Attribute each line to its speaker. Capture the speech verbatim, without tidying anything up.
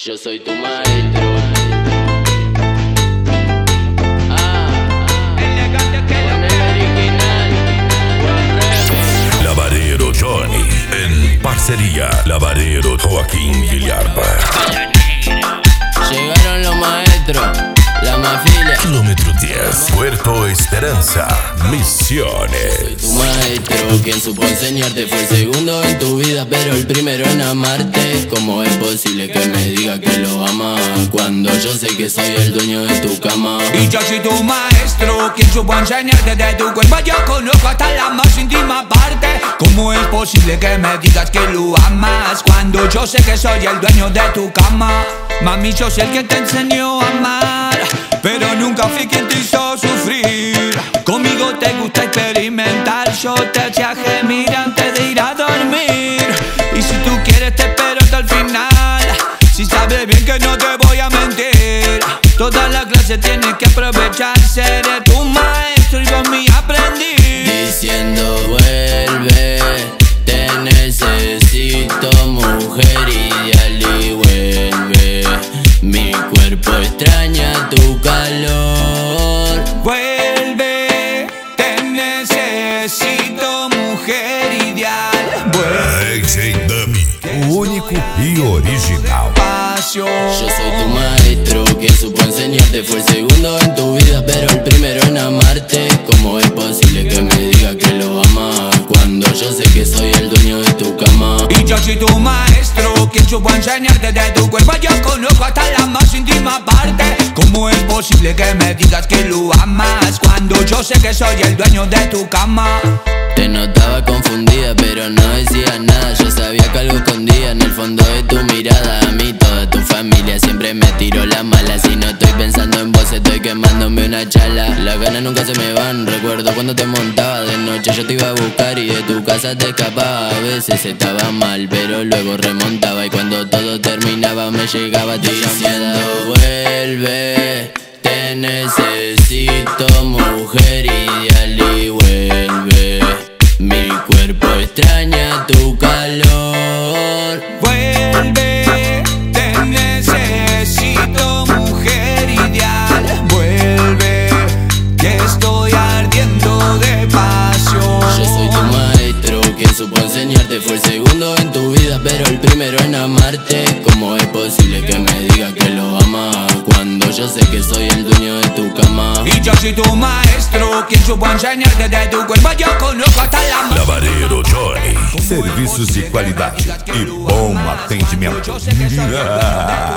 Speaker 1: Yo soy tu maestro. Ah,
Speaker 2: Elegante que
Speaker 1: con el original.
Speaker 3: Lavadero Johnny, en parcería Lavadero Joaquín Villalba.
Speaker 1: Llegaron los maestros, la mafia.
Speaker 3: Kilómetro diez, Puerto Esperanza,
Speaker 1: Soy
Speaker 3: Misiones.
Speaker 1: tu maestro, quien supo enseñarte. Fue el segundo en tu vida, pero el primero en amarte. ¿Cómo es posible que me diga que lo ama cuando yo sé que soy el dueño de tu cama?
Speaker 2: Y yo soy tu maestro, quien supo enseñarte de tu cuerpo. Yo conozco hasta la más íntima parte. ¿Cómo es posible que me digas que lo amas cuando yo sé que soy el dueño de tu cama? Mami, yo soy el que te enseñó a amar, pero nunca fui quien te hizo sufrir. Conmigo te gusta experimentar, yo te eché gemir antes de ir a dormir. Y si tú quieres te espero hasta el final, si sabes bien que no te voy a mentir. Toda la clase tienes que aprovechar, seré tu maestro y vos mi aprendiz.
Speaker 1: Diciendo vuelve, te necesito, mujer ideal, y vuelve. Mi cuerpo extraña tu calor.
Speaker 2: Vuelve, te necesito, mujer ideal. Vuelve,
Speaker 3: A J Dub, único y original.
Speaker 2: pasión.
Speaker 1: Yo soy tu maestro, quien supo enseñarte. Fue el segundo en tu vida, pero el primero en amarte. ¿Cómo es posible que me diga que lo ama cuando yo sé que soy el dueño de tu cama?
Speaker 2: Y yo soy tu maestro, quien supo enseñarte de tu cuerpo. Yo conozco hasta la más íntima parte. ¿Cómo es posible que me digas que lo amas cuando yo sé que soy el dueño de tu cama?
Speaker 1: Te notaba confundida, pero no decías nada. Yo sabía que algo escondía en el fondo de tu mirada. A mí toda tu familia siempre me tiró la mala. Si no estoy pensando en vos, estoy quemándome una chala. Las ganas nunca se me van. Recuerdo cuando te montaba de noche, yo te iba a buscar y de tu casa te escapaba. A veces estaba mal, pero luego remontaba. Y cuando todo terminaba me llegaba tu llamada. Vuelve, te necesito, mujer ideal, y vuelve. Mi cuerpo extraña tu calor.
Speaker 2: Vuelve, te necesito, mujer ideal. Vuelve, que estoy ardiendo de pasión.
Speaker 1: Yo soy tu maestro, quien supo enseñarte. Fue el segundo en tu vida, pero el primero en amarte. ¿Cómo es posible que me diga que lo ama cuando yo sé que soy el dueño de tu cama?
Speaker 2: Y yo soy tu maestro, quien supo enseñarte de tu cuerpo. Yo conozco hasta la más.
Speaker 3: Lavadero Johnny, serviços de qualidade e bom atendimento.